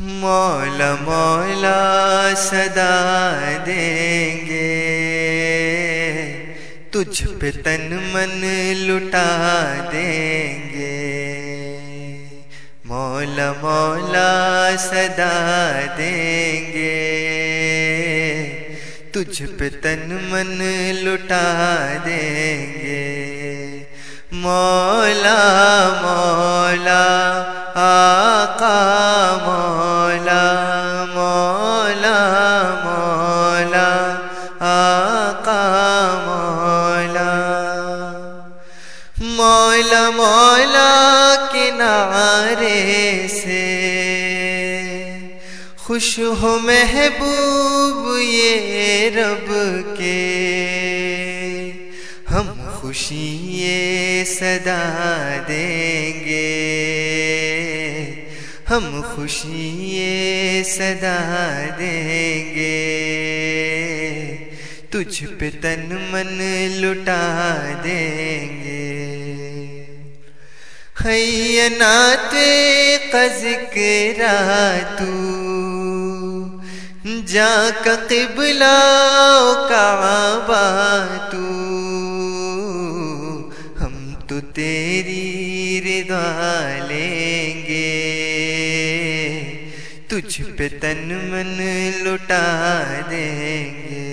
مولا مولا صدا دیں گے، تجھ پہ تن من لٹا دیں گے۔ مولا مولا صدا دیں گے، تجھ پہ تن من لٹا دیں گے۔ مولا مولا آقا مولا مولا مولا آقا مولا، مولا مولا کے نعرے سے خوش ہو محبوب یہ رب کے، ہم خوشی یہ صدا دیں گے، ہم خوشی یہ صدا دیں گے۔ تجھ پہ تن من لٹا دیں گے۔ ہے نعت کا ذکرہ تو جا کا قبلہ کعبہ تو، ہم تو تیری رضا لیں گے، تجھ پہ تن من لٹا دیں گے۔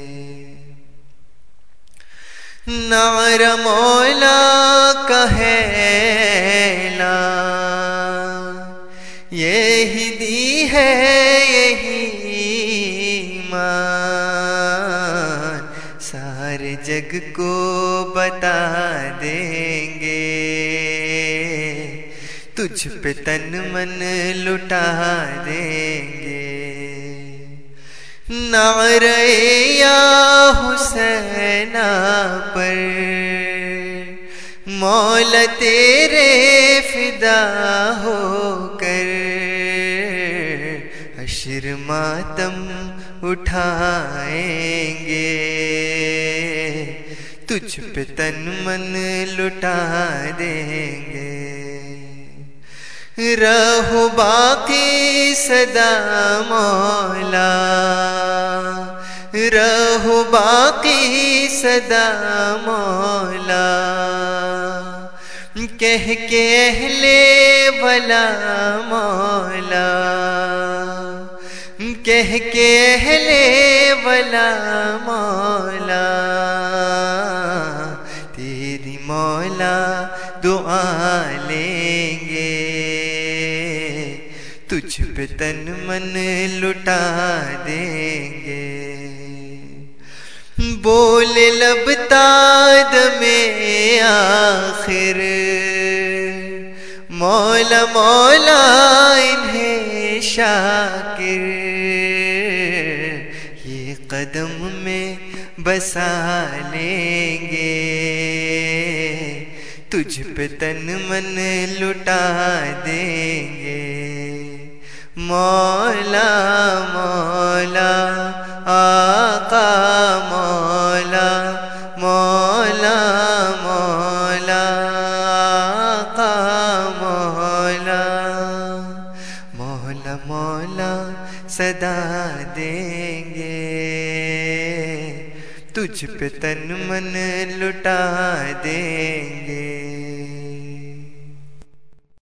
نعرہ مولا کا ہے اعلان، یہی دی ہے یہی ایمان، سارے جگ کو بتا دیں گے، تجھ پہ تن من لٹا دیں گے۔ نعرہ یا حسین پر مولا تیرے فدا ہو کر، حشر ماتم اٹھائیں گے، تجھ پہ تن من لٹا دیں گے۔ رہو باقی سدا مولا، رہو باقی سدا مولا، کہہ کے اہل بھلا مولا، کہہ کے اہل بھلا مولا، تیری مولا دعا لیں گے، تجھ پہ تن من لٹا دیں گے۔ بولے لب تاد میں آخر مولا مولا انہیں شاکر، یہ قدم میں بسا لیں گے، تجھ پہ تن من لٹا دیں گے۔ مولا مولا آقا مولا مولا مولا آقا مولا، مولا مولا صدا دیں گے، تجھ پہ تن من لٹا دیں گے۔